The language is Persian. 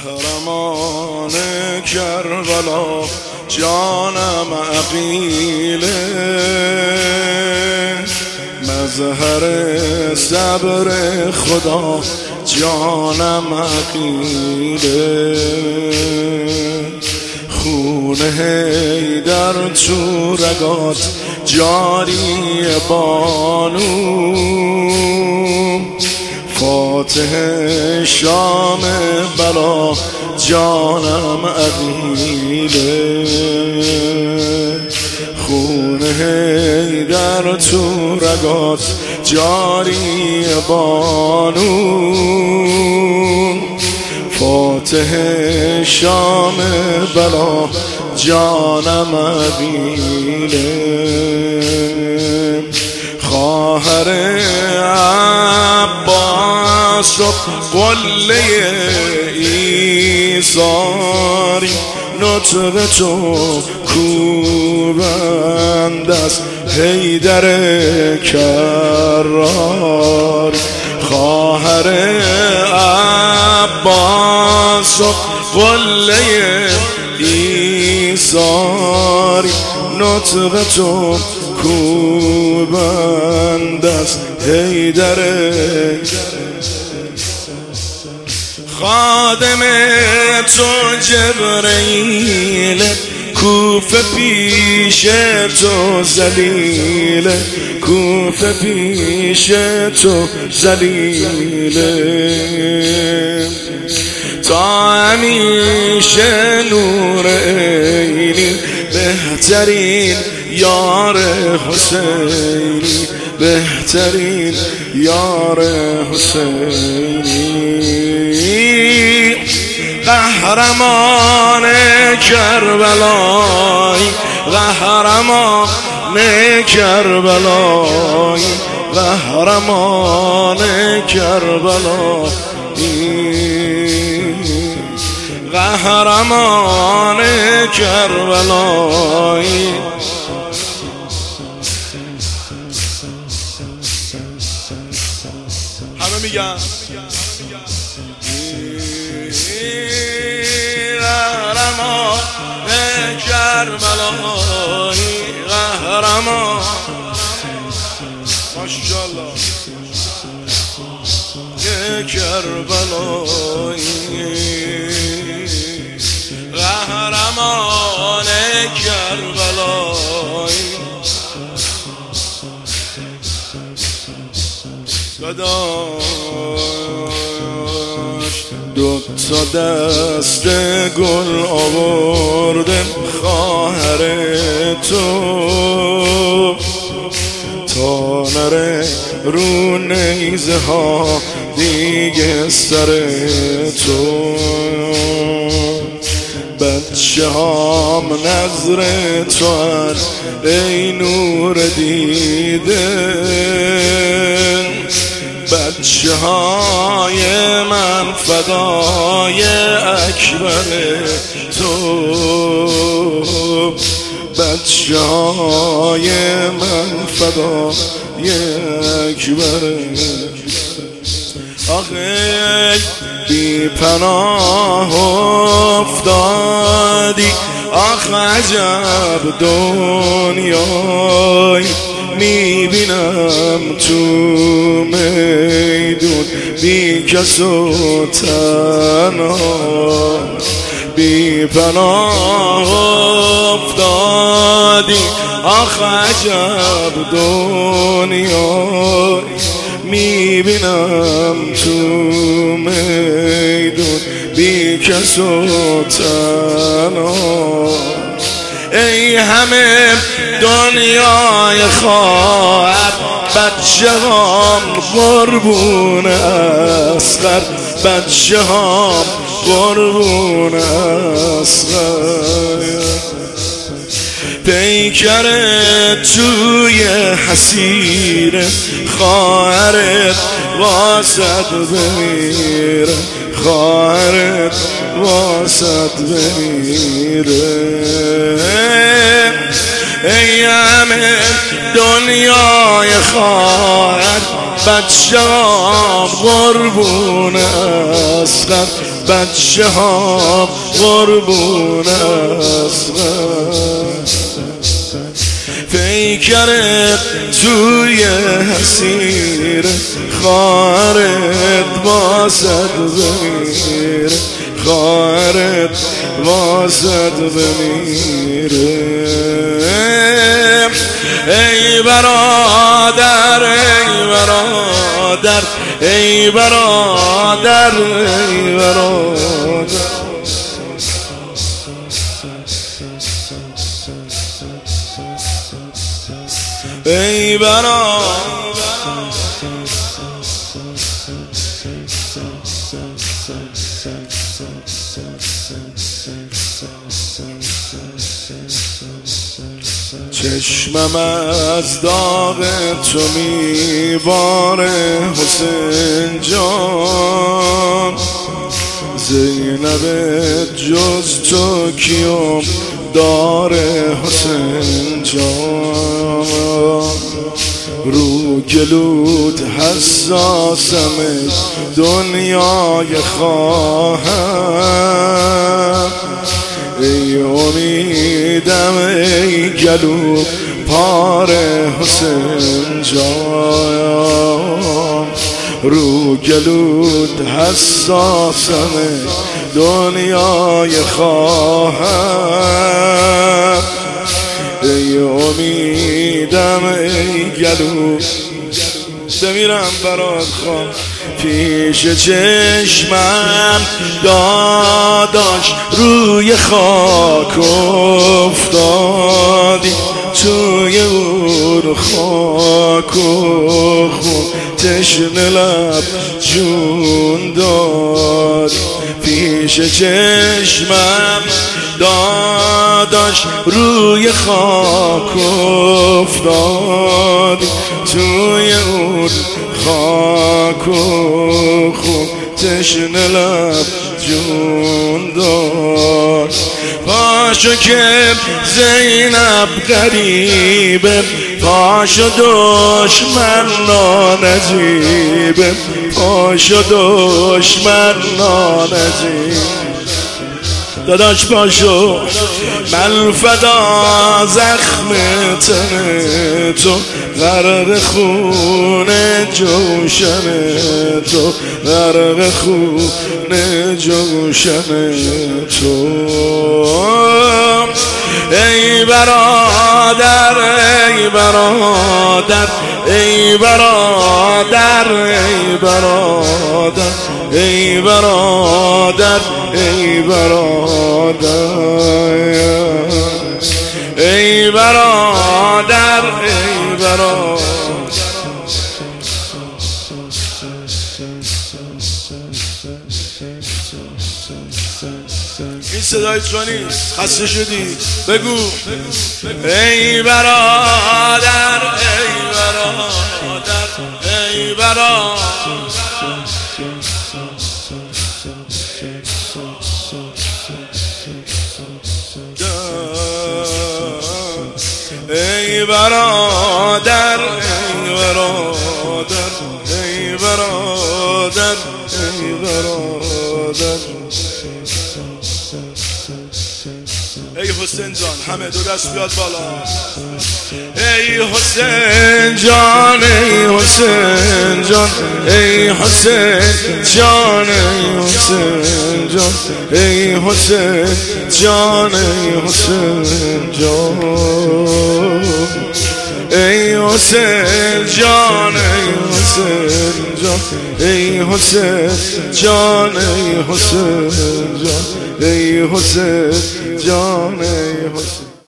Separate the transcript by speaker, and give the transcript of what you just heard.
Speaker 1: قهرمان کربلا جانم عقیله، مظهر صبر خدا جانم عقیله، خون حیدر تو رگات جاری بانو، فاتح شام بلا جانم عقیله، خون حیدر تو رگات جاری بانو، فاتح شام بلا جانم عقیله، خواهر عباس و قله ایزاری، نطق تو کوبند از حیدر کراری، خواهر عباس و قله ایزاری، نطق تو کوبند از حیدر، خادم تو جبرئیل، کوفه پیش تو ذلیله، کوفه پیش تو ذلیله، تا همیشه نور عینی، بهترین یار حسینی، بهترین یار حسینی، قهرمان کربلایی، قهرمان کربلایی، قهرمان کربلایی، قهرمان کربلایی، همه میگن قهرمان کربلایی، قهرمان ماشاءالله کربلایی، قهرمان کربلایی، داشت دو تا دست گل آوردم خواهر تو، تا نره رو نیزه ها دیگه سر تو، بچه هام نظر تو هر ای نور دیده، بچه های من فدای اکبر تو، بچه های من فدای اکبر، آخه بی پناه افتادی، آخ عجب دنیای، میبینم تو میدون بی کس و تنها، بی پناه افتادی، آخ عجب دنیای، میبینم تو میدون بی کس و تنها، ای همه دنیای خواهر، بچه هام قربون اصغر، بچه هام قربون اصغر، پیکر توی حسیره، خواهرت واسد بمیره، خواهرت واسد بمیره، ای همه دنیای خواهر، بچه ها قربون اصغر، بچه ها قربون اصغر. پیکرت توی حسیر، خواهرت واسد بمیره، خواهرت واسد بمیره. ای برادر ای برادر ای برادر ای برادر، ای برادر. چشمم از داغ تو میباره حسین جان، زینب جز تو کیم داره حسین جان. رو گلود حساسم دنیای خواهم، ای امیدم ای گلو پار حسین جان. رو گلود حساسم دنیای خواهم، ای امیدم ای گلو. بمیرم برات خواه پیش چشمم، داداش روی خاک افتادی، توی اون خاک و خون تشنه لب جون دادی. پیش چشمم داداش روی خاک افتادی، توی اون خاک و خون تشنه لب جون داد. پاشو که زینب غریبه، پاشو دشمن نانجیبه، پاشو دشمن نانجیبه. داداش پاشو من فدا زخم تن تو، غرق خون جوشن تو، غرق خون جوشن تو. ای برادر ای برادر ای برادر ای برادر ای برادر ای برادر ای برادر ای برادر. این صدای تو نیست، خسته شدی بگو. ای برادر ای برادر ای برادر ای برادر ای برادر ای برادر ای برادر. ای حسین جان همه دو دست بیاد بالا. ای حسین جان ای حسین جان ای حسین جان ای حسین جان ای حسین جان ای حسین جان ای حسین جان ای حسین جان ای حسین جان ای حسین جان ای حسین جان ای حسین.